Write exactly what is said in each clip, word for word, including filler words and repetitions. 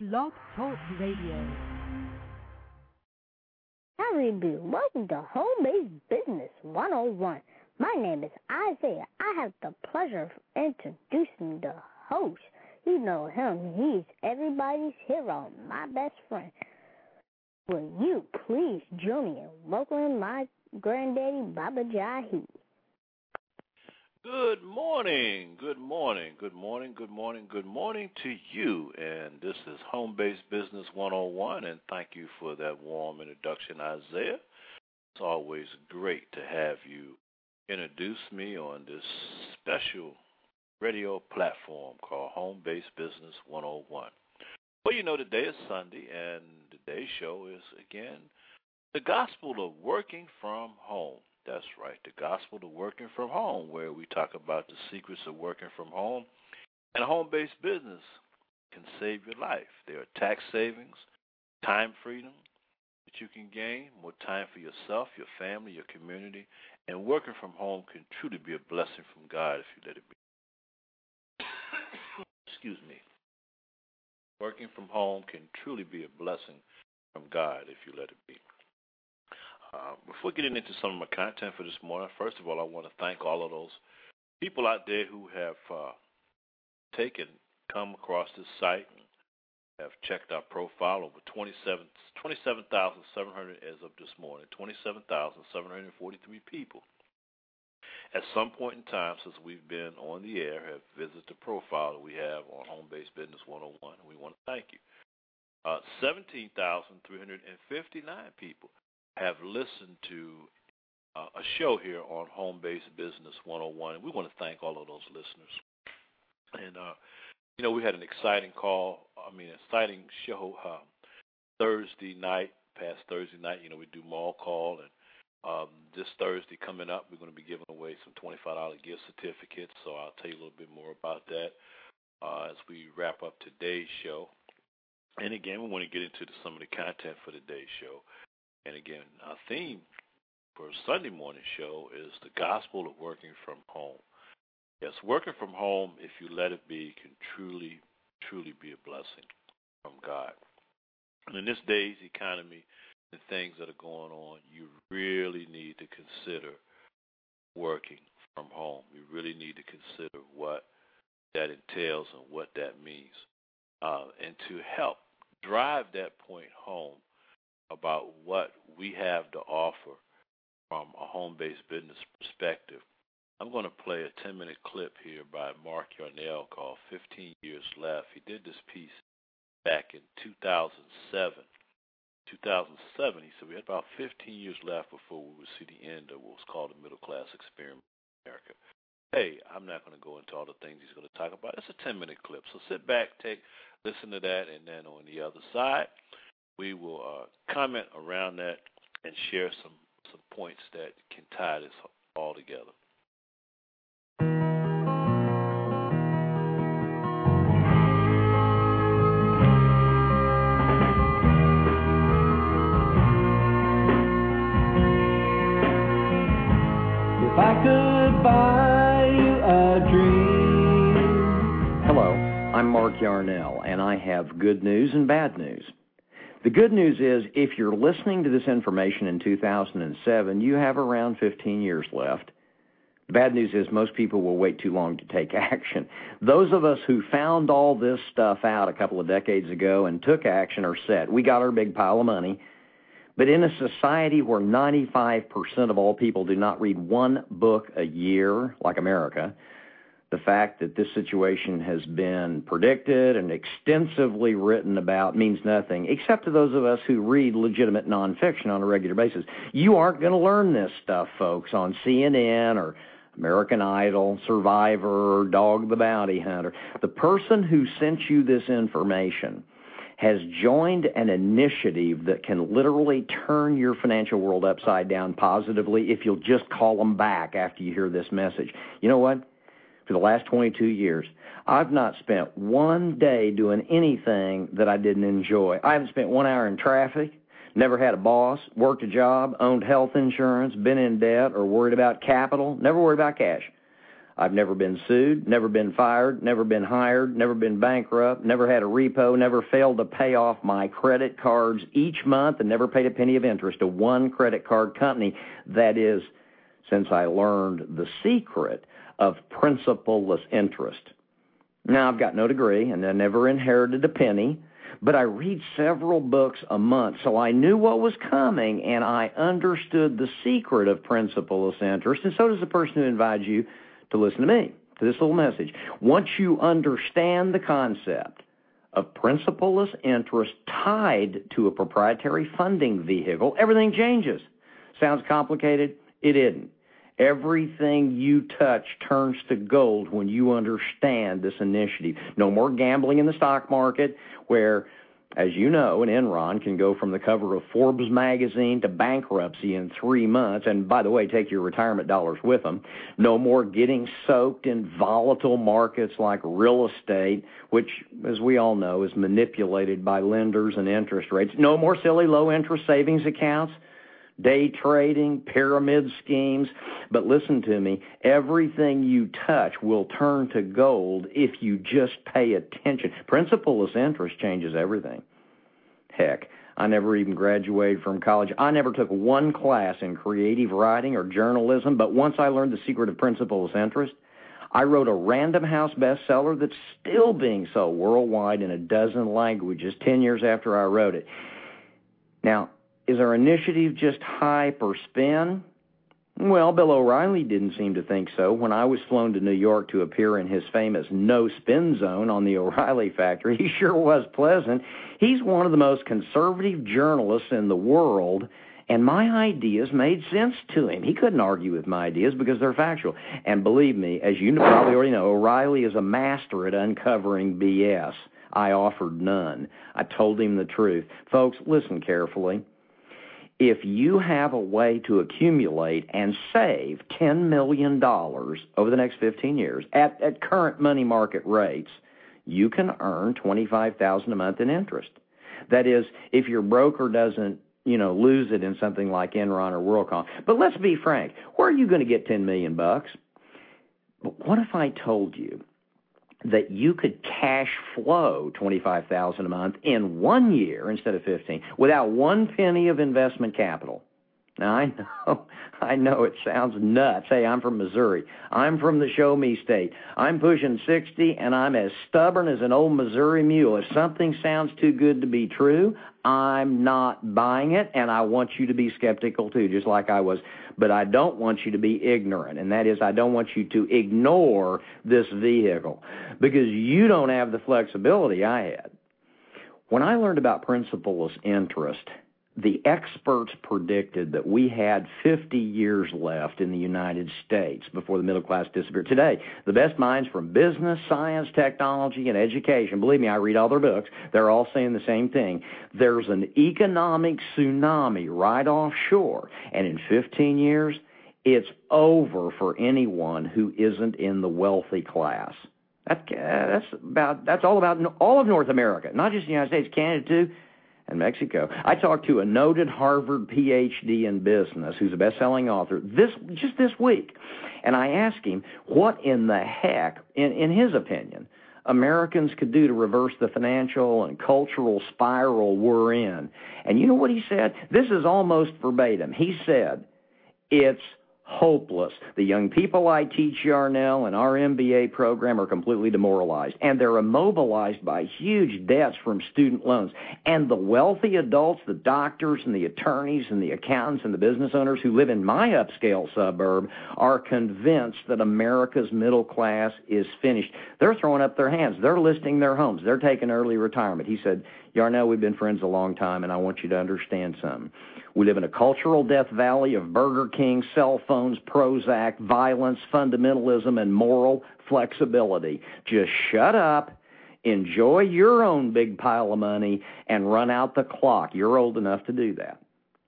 Blog Talk Radio. Howdy, do. Welcome to Home-Based Business one oh one. My name is Isaiah. I have the pleasure of introducing the host. You know him. He's everybody's hero, my best friend. Will you please join me in welcoming my granddaddy, Baba Jahi? Good morning, good morning, good morning, good morning, good morning to you. And this is Home-Based Business one oh one, and thank you for that warm introduction, Isaiah. It's always great to have you introduce me on this special radio platform called Home-Based Business one oh one. Well, you know, today is Sunday, and today's show is, again, the gospel of working from home. That's right, the gospel of working from home, where we talk about the secrets of working from home. And a home-based business can save your life. There are tax savings, time freedom that you can gain, more time for yourself, your family, your community. And working from home can truly be a blessing from God if you let it be. Excuse me. Working from home can truly be a blessing from God if you let it be. Uh, before getting into some of my content for this morning, first of all, I want to thank all of those people out there who have uh, taken, come across this site and have checked our profile. Over twenty-seven thousand seven hundred as of this morning, twenty-seven thousand seven hundred forty-three people at some point in time since we've been on the air have visited the profile that we have on Home-Based Business one oh one, and we want to thank you. Uh, seventeen thousand three hundred fifty-nine people have listened to uh, a show here on Home-Based Business one oh one, and we want to thank all of those listeners. And, uh, you know, we had an exciting call, I mean, exciting show uh, Thursday night, past Thursday night. You know, we do mall call, and um, this Thursday coming up, we're going to be giving away some twenty-five dollars gift certificates, so I'll tell you a little bit more about that uh, as we wrap up today's show. And, again, we want to get into the, some of the content for today's show. And again, our theme for Sunday morning show is the gospel of working from home. Yes, working from home, if you let it be, can truly, truly be a blessing from God. And in this day's economy and things that are going on, you really need to consider working from home. You really need to consider what that entails and what that means. Uh, and to help drive that point home, about what we have to offer from a home-based business perspective, I'm going to play a ten-minute clip here by Mark Yarnell called fifteen years Left. He did this piece back in two thousand seven. two thousand seven, he said we had about fifteen years left before we would see the end of what was called the middle-class experiment in America. Hey, I'm not going to go into all the things he's going to talk about. It's a ten-minute clip, so sit back, take, listen to that, and then on the other side, we will uh, comment around that and share some, some points that can tie this all together. If I could buy you a dream. Hello, I'm Mark Yarnell, and I have good news and bad news. The good news is, if you're listening to this information in two thousand seven, you have around fifteen years left. The bad news is most people will wait too long to take action. Those of us who found all this stuff out a couple of decades ago and took action are set. We got our big pile of money. But in a society where ninety-five percent of all people do not read one book a year, like America, the fact that this situation has been predicted and extensively written about means nothing, except to those of us who read legitimate nonfiction on a regular basis. You aren't going to learn this stuff, folks, on C N N or American Idol, Survivor, or Dog the Bounty Hunter. The person who sent you this information has joined an initiative that can literally turn your financial world upside down positively if you'll just call them back after you hear this message. You know what? For the last twenty-two years, I've not spent one day doing anything that I didn't enjoy. I haven't spent one hour in traffic, never had a boss, worked a job, owned health insurance, been in debt, or worried about capital, never worried about cash. I've never been sued, never been fired, never been hired, never been bankrupt, never had a repo, never failed to pay off my credit cards each month, and never paid a penny of interest to one credit card company. That is, since I learned the secret of principal-less interest. Now, I've got no degree, and I never inherited a penny, but I read several books a month, so I knew what was coming, and I understood the secret of principal-less interest, and so does the person who invited you to listen to me, to this little message. Once you understand the concept of principal-less interest tied to a proprietary funding vehicle, everything changes. Sounds complicated? It isn't. Everything you touch turns to gold when you understand this initiative. No more gambling in the stock market where, as you know, an Enron can go from the cover of Forbes magazine to bankruptcy in three months, and by the way, take your retirement dollars with them. No more getting soaked in volatile markets like real estate, which, as we all know, is manipulated by lenders and interest rates. No more silly low-interest savings accounts, day trading, pyramid schemes. But listen to me, everything you touch will turn to gold if you just pay attention. Principal-less interest changes everything. Heck, I never even graduated from college. I never took one class in creative writing or journalism, but once I learned the secret of principal-less interest, I wrote a Random House bestseller that's still being sold worldwide in a dozen languages ten years after I wrote it. Now, is our initiative just hype or spin? Well, Bill O'Reilly didn't seem to think so. When I was flown to New York to appear in his famous no-spin zone on the O'Reilly Factor, he sure was pleasant. He's one of the most conservative journalists in the world, and my ideas made sense to him. He couldn't argue with my ideas because they're factual. And believe me, as you probably already know, O'Reilly is a master at uncovering B S. I offered none. I told him the truth. Folks, listen carefully. If you have a way to accumulate and save ten million dollars over the next fifteen years at, at current money market rates, you can earn twenty-five thousand dollars a month in interest. That is, if your broker doesn't, you know, lose it in something like Enron or WorldCom. But let's be frank, where are you going to get ten million dollars bucks? But what if I told you that you could cash flow twenty-five thousand dollars a month in one year instead of fifteen without one penny of investment capital? Now, I know, I know it sounds nuts. Hey, I'm from Missouri. I'm from the show me state. I'm pushing sixty, and I'm as stubborn as an old Missouri mule. If something sounds too good to be true, I'm not buying it, and I want you to be skeptical too, just like I was. But I don't want you to be ignorant, and that is I don't want you to ignore this vehicle because you don't have the flexibility I had. When I learned about principal-less interest, the experts predicted that we had fifty years left in the United States before the middle class disappeared. Today, the best minds from business, science, technology, and education, believe me, I read all their books, they're all saying the same thing. There's an economic tsunami right offshore, and in fifteen years, it's over for anyone who isn't in the wealthy class. That, uh, that's about that's all about all of North America, not just the United States, Canada too, and Mexico. I talked to a noted Harvard P H D in business who's a best-selling author this just this week, and I asked him what in the heck, in, in his opinion, Americans could do to reverse the financial and cultural spiral we're in. And you know what he said? This is almost verbatim. He said, it's hopeless. The young people I teach Yarnell and our M B A program are completely demoralized, and they're immobilized by huge debts from student loans. And the wealthy adults, the doctors and the attorneys and the accountants and the business owners who live in my upscale suburb are convinced that America's middle class is finished. They're throwing up their hands. They're listing their homes. They're taking early retirement. He said, Yarnell, we've been friends a long time, and I want you to understand something. We live in a cultural death valley of Burger King, cell phones, Prozac, violence, fundamentalism, and moral flexibility. Just shut up, enjoy your own big pile of money, and run out the clock. You're old enough to do that.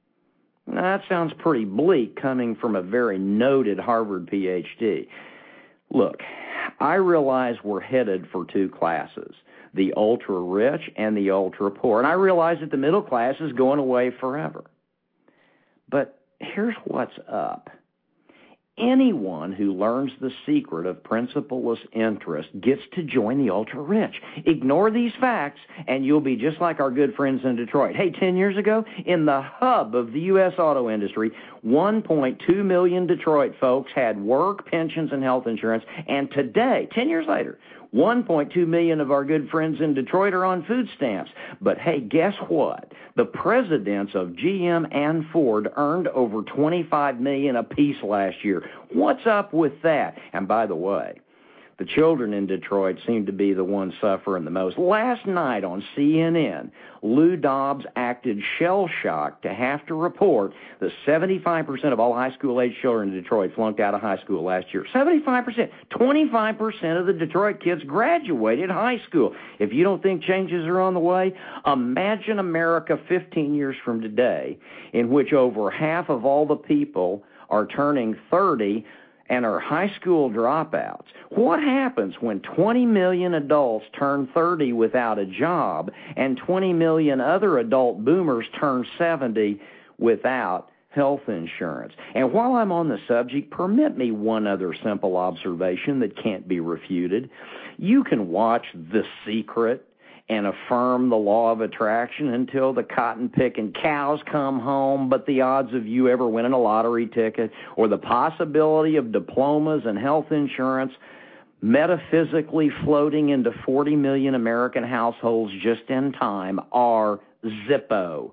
Now, that sounds pretty bleak coming from a very noted Harvard P H D. Look, I realize we're headed for two classes, the ultra-rich and the ultra-poor, and I realize that the middle class is going away forever. But here's what's up. Anyone who learns the secret of principalless interest gets to join the ultra-rich. Ignore these facts, and you'll be just like our good friends in Detroit. Hey, ten years ago, in the hub of the U S auto industry, one point two million Detroit folks had work, pensions, and health insurance, and today, ten years later, one point two million of our good friends in Detroit are on food stamps. But hey, guess what? The presidents of G M and Ford earned over twenty-five million dollars apiece last year. What's up with that? And by the way, the children in Detroit seem to be the ones suffering the most. Last night on C N N, Lou Dobbs acted shell-shocked to have to report that seventy-five percent of all high school-age children in Detroit flunked out of high school last year. seventy-five percent. twenty-five percent of the Detroit kids graduated high school. If you don't think changes are on the way, imagine America fifteen years from today, in which over half of all the people are turning thirty and are high school dropouts. What happens when twenty million adults turn thirty without a job and twenty million other adult boomers turn seventy without health insurance? And while I'm on the subject, permit me one other simple observation that can't be refuted. You can watch The Secret and affirm the law of attraction until the cotton-picking cows come home, but the odds of you ever winning a lottery ticket or the possibility of diplomas and health insurance metaphysically floating into forty million American households just in time are zippo,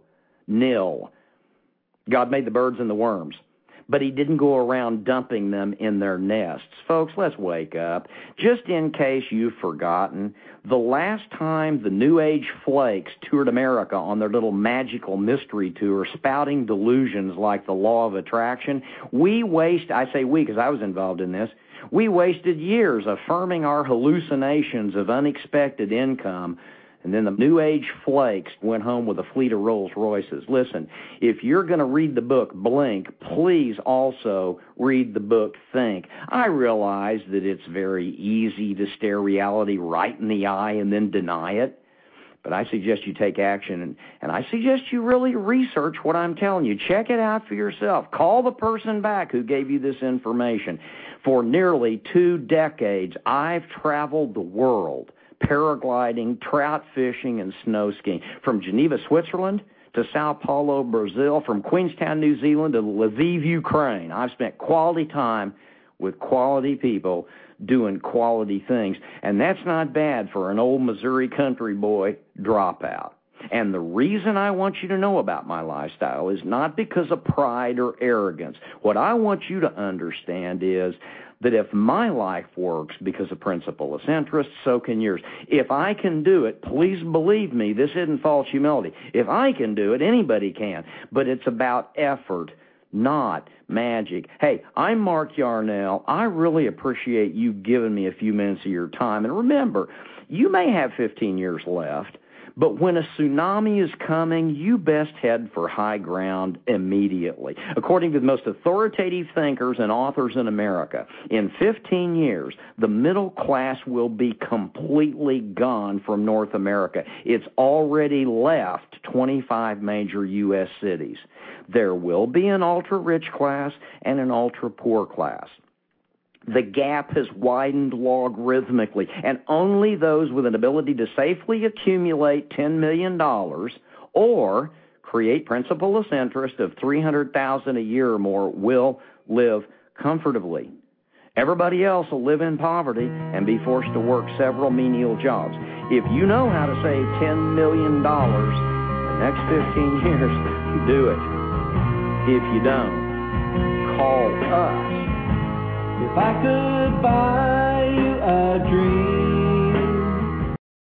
nil. God made the birds and the worms, but he didn't go around dumping them in their nests. Folks, let's wake up. Just in case you've forgotten, the last time the New Age flakes toured America on their little magical mystery tour, spouting delusions like the law of attraction, we waste, I say we because I was involved in this, we wasted years affirming our hallucinations of unexpected income. And then the New Age flakes went home with a fleet of Rolls Royces. Listen, if you're going to read the book Blink, please also read the book Think. I realize that it's very easy to stare reality right in the eye and then deny it. But I suggest you take action, and, and I suggest you really research what I'm telling you. Check it out for yourself. Call the person back who gave you this information. For nearly two decades, I've traveled the world paragliding, trout fishing, and snow skiing. From Geneva, Switzerland, to Sao Paulo, Brazil, from Queenstown, New Zealand, to Lviv, Ukraine. I've spent quality time with quality people doing quality things, and that's not bad for an old Missouri country boy dropout. And the reason I want you to know about my lifestyle is not because of pride or arrogance. What I want you to understand is that if my life works because of principalless interest, so can yours. If I can do it, please believe me, this isn't false humility. If I can do it, anybody can. But it's about effort, not magic. Hey, I'm Mark Yarnell. I really appreciate you giving me a few minutes of your time. And remember, you may have fifteen years left, but when a tsunami is coming, you best head for high ground immediately. According to the most authoritative thinkers and authors in America, in fifteen years, the middle class will be completely gone from North America. It's already left twenty-five major U S cities. There will be an ultra-rich class and an ultra-poor class. The gap has widened logarithmically, and only those with an ability to safely accumulate ten million dollars or create principalless interest of three hundred thousand dollars a year or more will live comfortably. Everybody else will live in poverty and be forced to work several menial jobs. If you know how to save ten million dollars the next fifteen years, do it. If you don't, call us. If I could buy you a dream.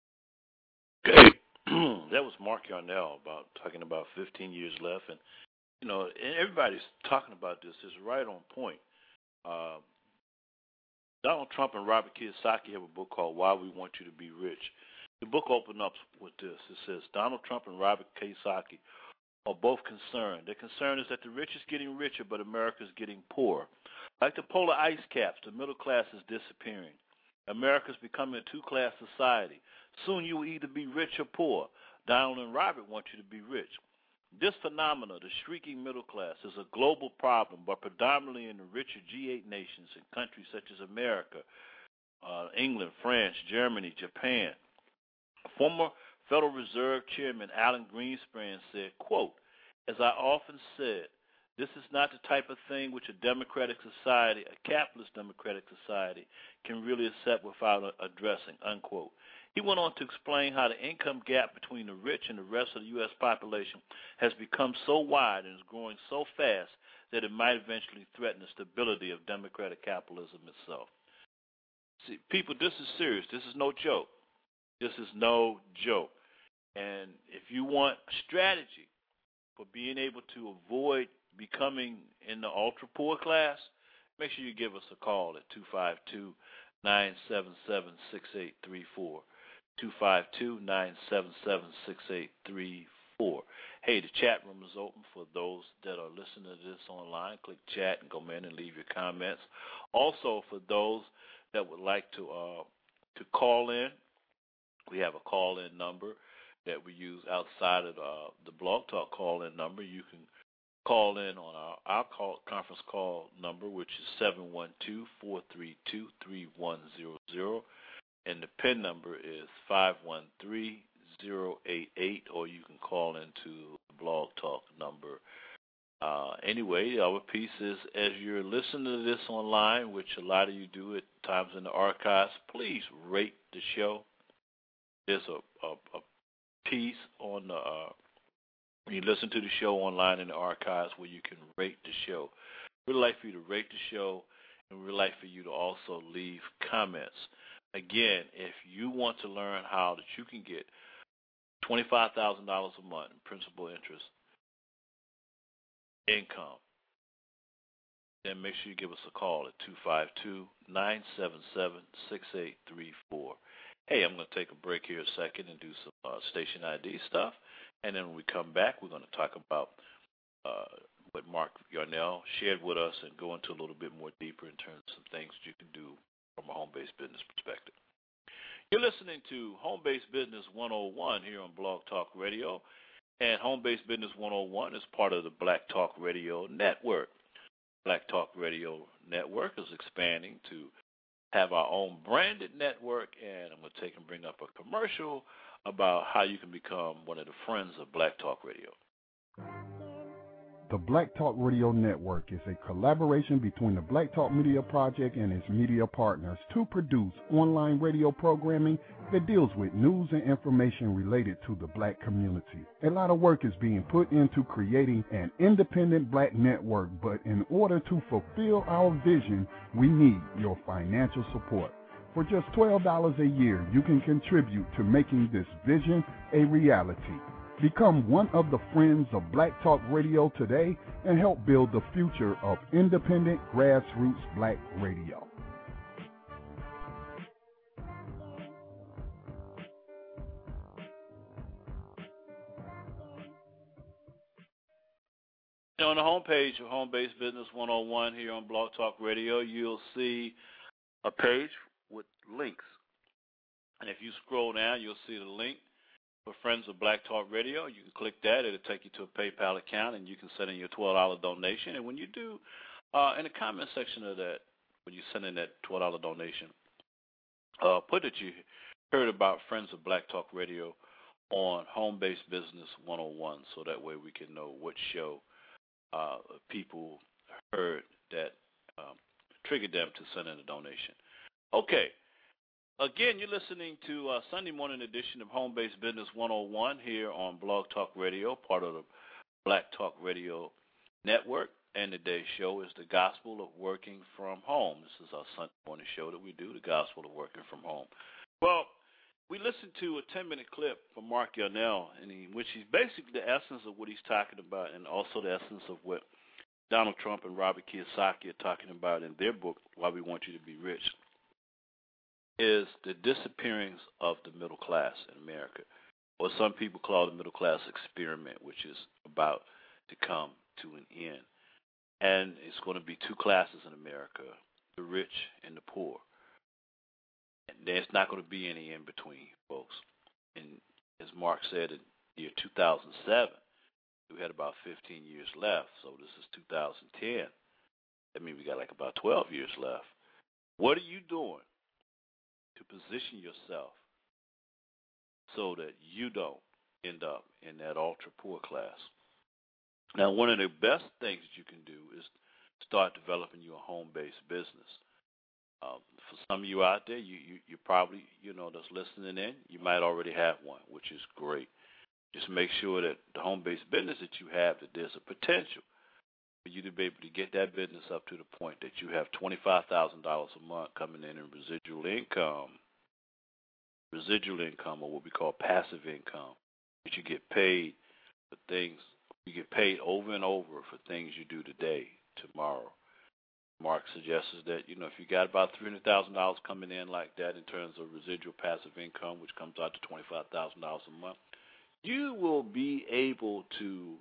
Okay, that was Mark Yarnell about talking about fifteen years left, and you know, and everybody's talking about this. Is right on point. Uh, Donald Trump and Robert Kiyosaki have a book called Why We Want You to Be Rich. The book opens up with this. It says Donald Trump and Robert Kiyosaki are both concerned. Their concern is that the rich is getting richer, but America is getting poor. Like the polar ice caps, the middle class is disappearing. America is becoming a two-class society. Soon you will either be rich or poor. Donald and Robert want you to be rich. This phenomenon, the shrieking middle class, is a global problem, but predominantly in the richer G eight nations and countries such as America, uh, England, France, Germany, Japan. Former Federal Reserve Chairman Alan Greenspan said, quote, "As I often said, this is not the type of thing which a democratic society, a capitalist democratic society, can really accept without addressing," unquote. He went on to explain how the income gap between the rich and the rest of the U S population has become so wide and is growing so fast that it might eventually threaten the stability of democratic capitalism itself. See, people, this is serious. This is no joke. This is no joke. And if you want a strategy for being able to avoid becoming in the ultra-poor class, make sure you give us a call at two five two, nine seven seven, six eight three four. two five two, nine seven seven, six eight three four. Hey, the chat room is open for those that are listening to this online. Click chat and go in and leave your comments. Also, for those that would like to uh, to call in, we have a call-in number that we use outside of uh, the Blog Talk call-in number. You can call in on our, our call, conference call number, which is seven one two, four three two, three one zero zero. And the PIN number is five one three, zero eight eight, or you can call into the Blog Talk number. Uh, anyway, our piece is, as you're listening to this online, which a lot of you do at times in the archives, please rate the show. There's a, a, a piece on the, uh, when you listen to the show online in the archives where you can rate the show. We'd like for you to rate the show, and we'd like for you to also leave comments. Again, if you want to learn how that you can get twenty-five thousand dollars a month in principal interest income, then make sure you give us a call at two five two, nine seven seven, six eight three four. Hey, I'm going to take a break here a second and do some uh, station I D stuff, and then when we come back, we're going to talk about uh, what Mark Yarnell shared with us and go into a little bit more deeper in terms of some things that you can do from a home-based business perspective. You're listening to Home-Based Business one oh one here on Blog Talk Radio, and Home-Based Business one oh one is part of the Black Talk Radio Network. Black Talk Radio Network is expanding to have our own branded network, and I'm going to take and bring up a commercial about how you can become one of the friends of Black Talk Radio. The Black Talk Radio Network is a collaboration between the Black Talk Media Project and its media partners to produce online radio programming that deals with news and information related to the black community. A lot of work is being put into creating an independent black network, but in order to fulfill our vision, we need your financial support. For just twelve dollars a year, you can contribute to making this vision a reality. Become one of the friends of Black Talk Radio today and help build the future of independent grassroots black radio. On the homepage of Home-Based Business one oh one here on Blog Talk Radio, you'll see a page with links. And if you scroll down, you'll see the link for Friends of Black Talk Radio. You can click that. It'll take you to a PayPal account, and you can send in your twelve dollars donation. And when you do, uh, in the comment section of that, when you send in that twelve dollars donation, uh, put that you heard about Friends of Black Talk Radio on Home-Based Business one oh one, so that way we can know what show uh, people heard that um, triggered them to send in a donation. Okay. Again, you're listening to a Sunday morning edition of Home-Based Business one oh one here on Blog Talk Radio, part of the Black Talk Radio Network. And today's show is the Gospel of Working from Home. This is our Sunday morning show that we do, the Gospel of Working from Home. Well, we listened to a ten-minute clip from Mark Yarnell, in which he's basically the essence of what he's talking about, and also the essence of what Donald Trump and Robert Kiyosaki are talking about in their book, Why We Want You to Be Rich, is the disappearance of the middle class in America, or some people call it the middle class experiment, which is about to come to an end. And it's going to be two classes in America, the rich and the poor. And there's not going to be any in between, folks. And as Mark said in the year two thousand seven, We had about fifteen years left, so this is two thousand ten. That means we got like about twelve years left. What are you doing to position yourself so that you don't end up in that ultra-poor class? Now, one of the best things that you can do is start developing your home-based business. Um, for some of you out there, you, you, you probably, you know, that's listening in, you might already have one, which is great. Just make sure that the home-based business that you have, that there's a potential for you to be able to get that business up to the point that you have twenty-five thousand dollars a month coming in in residual income, residual income, or what we call passive income, that you get paid for things, you get paid over and over for things you do today, tomorrow. Mark suggests that, you know, if you got about three hundred thousand dollars coming in like that in terms of residual passive income, which comes out to twenty-five thousand dollars a month, you will be able to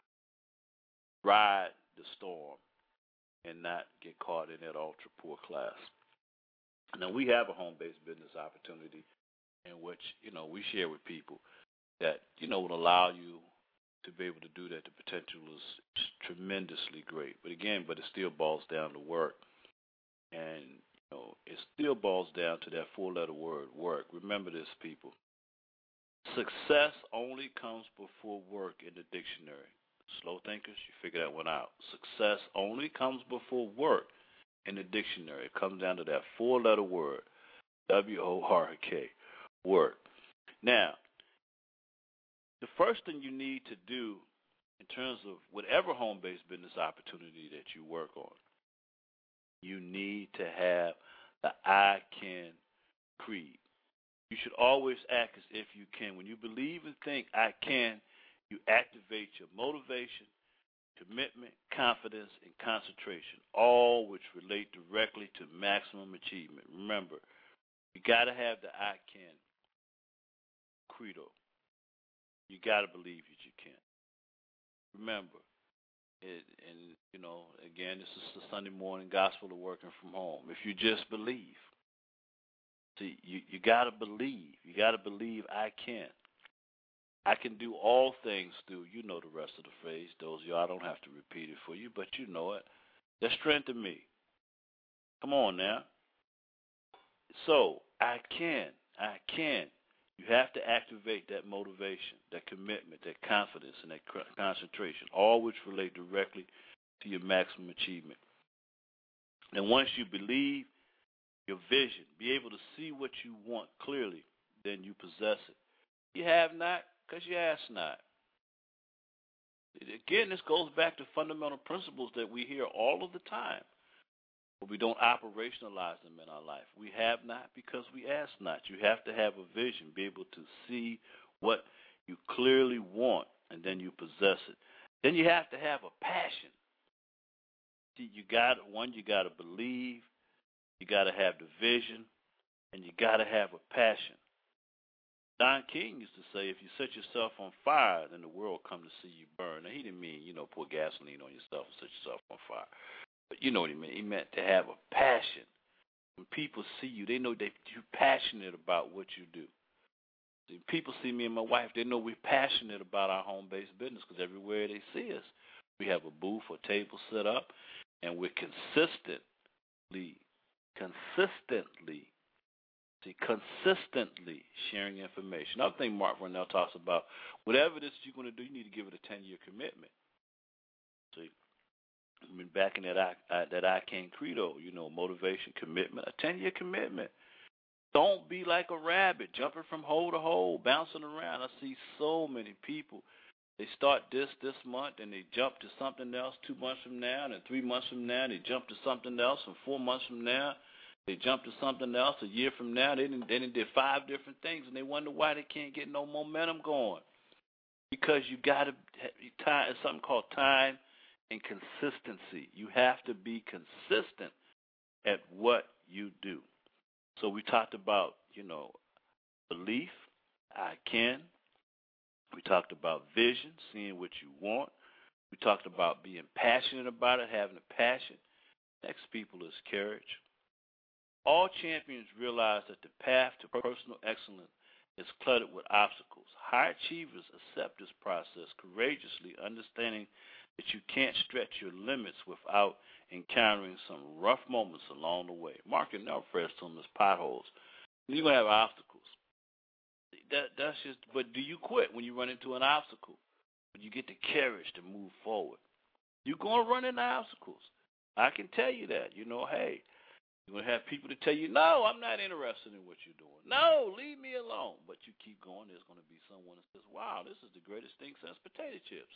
ride the storm and not get caught in that ultra-poor class. Now, we have a home-based business opportunity in which, you know, we share with people that, you know, would allow you to be able to do that. The potential is tremendously great. But again, but it still boils down to work. And, you know, it still boils down to that four-letter word, work. Remember this, people. Success only comes before work in the dictionary. Slow thinkers, you figure that one out. Success only comes before work in the dictionary. It comes down to that four-letter word, W O R K, work. Now, the first thing you need to do in terms of whatever home-based business opportunity that you work on, you need to have the I can creed. You should always act as if you can. When you believe and think I can, you activate your motivation, commitment, confidence, and concentration, all which relate directly to maximum achievement. Remember, you got to have the I can credo. You got to believe that you can. Remember, it, and, you know, again, this is the Sunday morning gospel of working from home. If you just believe, see, you, you got to believe. You got to believe I can. I can do all things through, you know the rest of the phrase. Those of you, I don't have to repeat it for you, but you know it. That strengthened me. Come on now. So, I can. I can. You have to activate that motivation, that commitment, that confidence, and that concentration, all which relate directly to your maximum achievement. And once you believe your vision, be able to see what you want clearly, then you possess it. You have not, because you ask not. Again, this goes back to fundamental principles that we hear all of the time, but we don't operationalize them in our life. We have not because we ask not. You have to have a vision, be able to see what you clearly want, and then you possess it. Then you have to have a passion. See, you got one, you got to believe, you got to have the vision, and you got to have a passion. Don King used to say, if you set yourself on fire, then the world will come to see you burn. Now, he didn't mean, you know, pour gasoline on yourself and set yourself on fire. But you know what he meant. He meant to have a passion. When people see you, they know that you're passionate about what you do. See, people see me and my wife, they know we're passionate about our home-based business because everywhere they see us, we have a booth or table set up, and we're consistently, consistently, see, consistently sharing information. Another thing Mark Vernell talks about, whatever it is you're going to do, you need to give it a ten-year commitment. See, I mean, back in that I, I, that I can credo, you know, motivation, commitment, a ten-year commitment. Don't be like a rabbit, jumping from hole to hole, bouncing around. I see so many people. They start this this month, and they jump to something else two months from now, and three months from now, they jump to something else, and four months from now, they jump to something else. A year from now, they did, they did five different things, and they wonder why they can't get no momentum going. Because you got to time. It's something called time and consistency. You have to be consistent at what you do. So we talked about, you know, belief, I can. We talked about vision, seeing what you want. We talked about being passionate about it, having a passion. Next, people, is courage. All champions realize that the path to personal excellence is cluttered with obstacles. High achievers accept this process courageously, understanding that you can't stretch your limits without encountering some rough moments along the way. Mark, you'll never refers to them as potholes. You're going to have obstacles. That, that's just, but do you quit when you run into an obstacle? But you get the courage to move forward. You're going to run into obstacles. I can tell you that. You know, hey, you're going to have people to tell you, no, I'm not interested in what you're doing. No, leave me alone. But you keep going, there's going to be someone that says, wow, this is the greatest thing since potato chips.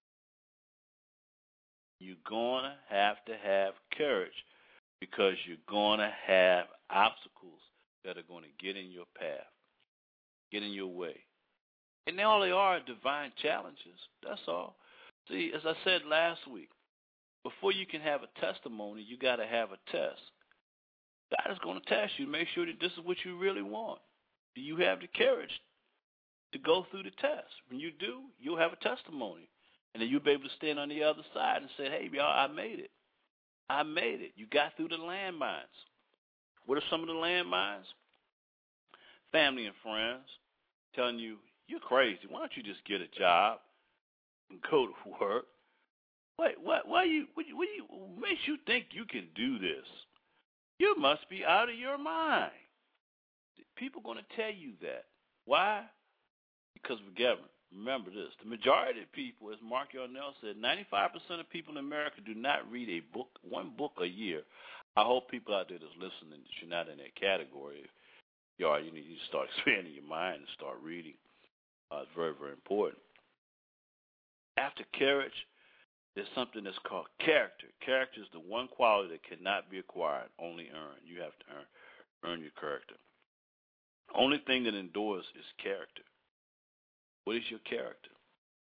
You're going to have to have courage because you're going to have obstacles that are going to get in your path, get in your way. And all they are are divine challenges. That's all. See, as I said last week, before you can have a testimony, you got to have a test. God is going to test you to make sure that this is what you really want. Do you have the courage to go through the test? When you do, you'll have a testimony. And then you'll be able to stand on the other side and say, hey, y'all, I made it. I made it. You got through the landmines. What are some of the landmines? Family and friends telling you, you're crazy. Why don't you just get a job and go to work? Wait, what? Why you? What, what you? What makes you think you can do this? You must be out of your mind. People are going to tell you that. Why? Because of government. Remember this. The majority of people, as Mark Yarnell said, ninety-five percent of people in America do not read a book, one book a year. I hope people out there that's listening that you're not in that category. If you are, you need to start expanding your mind and start reading. Uh, it's very, very important. After courage, there's something that's called character. Character is the one quality that cannot be acquired, only earned. You have to earn, earn your character. The only thing that endures is character. What is your character?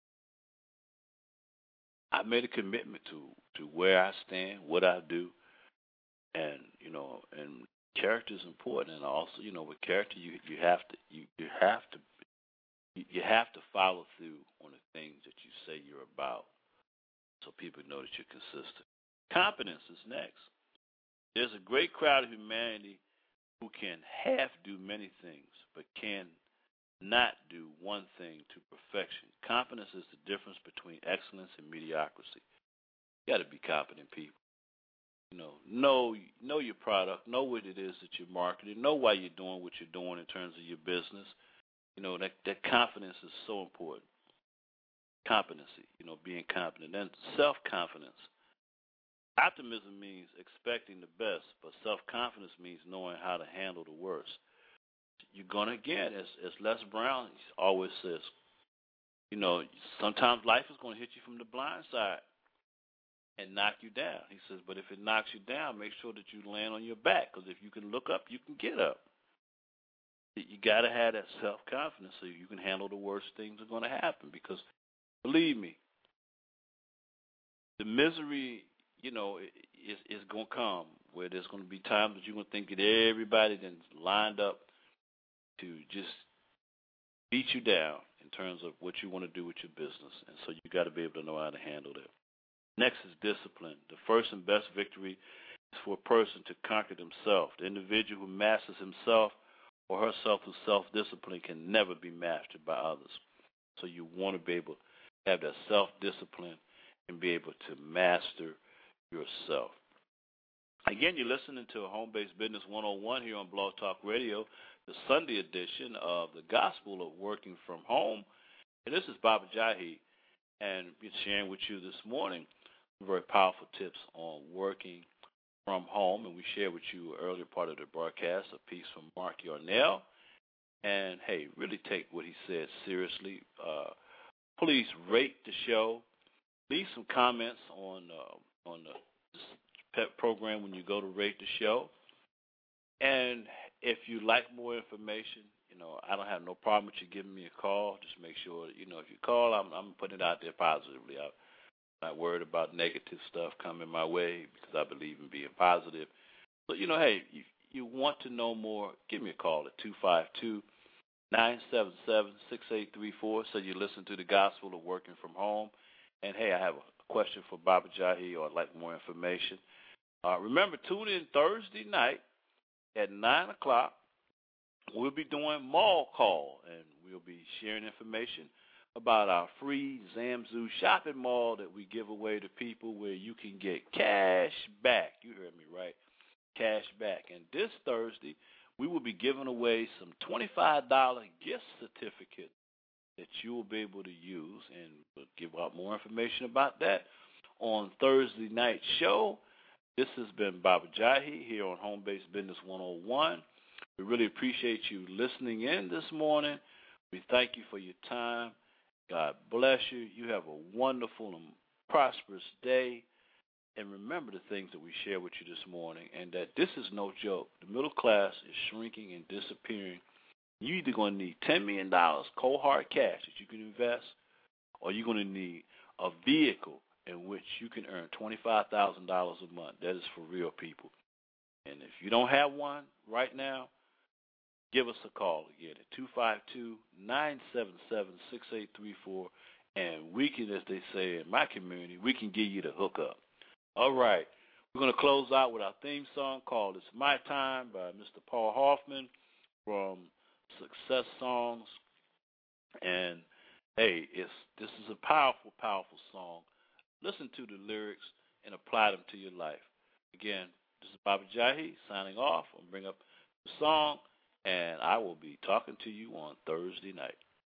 I made a commitment to, to where I stand, what I do, and you know, and character is important. And also, you know, with character, you you have to you, you have to you have to follow through on the things that you say you're about, so people know that you're consistent. Competence is next. There's a great crowd of humanity who can half do many things, but can not do one thing to perfection. Competence is the difference between excellence and mediocrity. You got to be competent people. You know, know know your product, know what it is that you're marketing, know why you're doing what you're doing in terms of your business. You know, that that confidence is so important. Competency, you know, being competent. And self-confidence. Optimism means expecting the best, but self-confidence means knowing how to handle the worst. You're going to, again, as, as Les Brown always says, you know, sometimes life is going to hit you from the blind side and knock you down. He says, but if it knocks you down, make sure that you land on your back, because if you can look up, you can get up. You got to have that self-confidence so you can handle the worst things that are going to happen, because believe me, the misery, you know, is, is going to come where there's going to be times that you're going to think that everybody that's lined up to just beat you down in terms of what you want to do with your business. And so you got to be able to know how to handle that. Next is discipline. The first and best victory is for a person to conquer themselves. The individual who masters himself or herself through self-discipline can never be mastered by others. So you want to be able to have that self-discipline and be able to master yourself. Again, you're listening to a Home-Based Business one oh one here on Blog Talk Radio, the Sunday edition of the Gospel of Working from Home. And this is Baba Jahi, and we're sharing with you this morning very powerful tips on working from home. And we shared with you earlier part of the broadcast a piece from Mark Yarnell. And, hey, really take what he said seriously. Uh, please rate the show. Leave some comments on uh, on the program when you go to rate the show. And if you like more information, you know, I don't have no problem with you giving me a call. Just make sure that, you know, if you call, I'm, I'm putting it out there positively. I'm not worried about negative stuff coming my way because I believe in being positive. So, you know, hey, you, you want to know more, give me a call at two five two, nine seven seven, six eight three four. So you listen to the Gospel of Working from Home. And, hey, I have a question for Baba Jahi, or I'd like more information. Uh, remember, tune in Thursday night at nine o'clock we'll be doing mall call, and we'll be sharing information about our free Zamzoo shopping mall that we give away to people where you can get cash back. You heard me right, cash back. And this Thursday, we will be giving away some twenty-five dollars gift certificates that you will be able to use, and we'll give out more information about that on Thursday night show. This has been Baba Jahi here on Home Based Business one oh one. We really appreciate you listening in this morning. We thank you for your time. God bless you. You have a wonderful and prosperous day. And remember the things that we share with you this morning, and that this is no joke. The middle class is shrinking and disappearing. You're either going to need ten million dollars cold hard cash that you can invest, or you're going to need a vehicle in which you can earn twenty-five thousand dollars a month. That is for real people. And if you don't have one right now, give us a call again at two five two, nine seven seven, six eight three four, and we can, as they say in my community, we can give you the hookup. All right. We're going to close out with our theme song called It's My Time by Mister Paul Hoffman from Success Songs. And, hey, it's this is a powerful, powerful song. Listen to the lyrics and apply them to your life. Again, this is Baba Jahi signing off. I'll bring up the song, and I will be talking to you on Thursday night.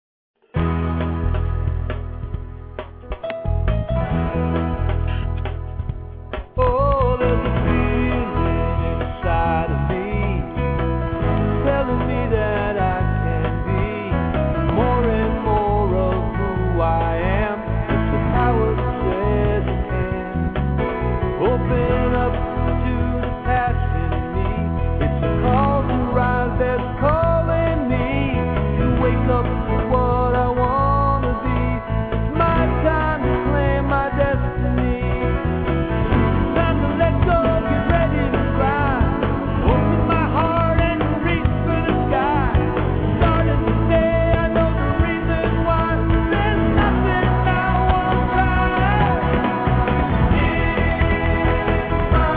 Oh, there's a feeling inside of me telling me that I can be more and more of who I am. It's the power that says I can. Open up to the past in me. It's a call to rise that's calling me to wake up to what I want to be. It's my time to claim my destiny. Time to let go, get ready to fly. Open my heart and reach for the sky. Starting today, I know the reason why. There's nothing I won't try. It's my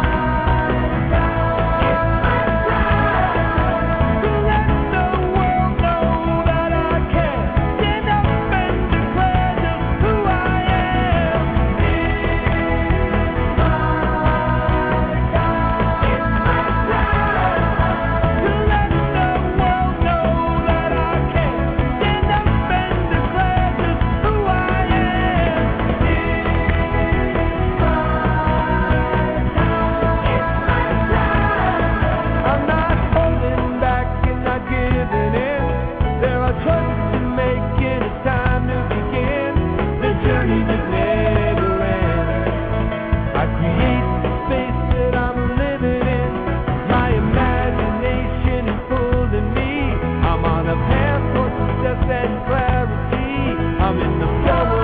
time. To let the world know that I can stand up and declare just who I am. It's my time. It's my time. To let the world know that I can stand up and declare just who I am. It's my time. I'm not holding back and not giving in. There are choices to make and it's time to begin. The journey that never ends. I create the space that I'm living in. My imagination is pulling me. I'm on a path for success and clarity. I'm in the flow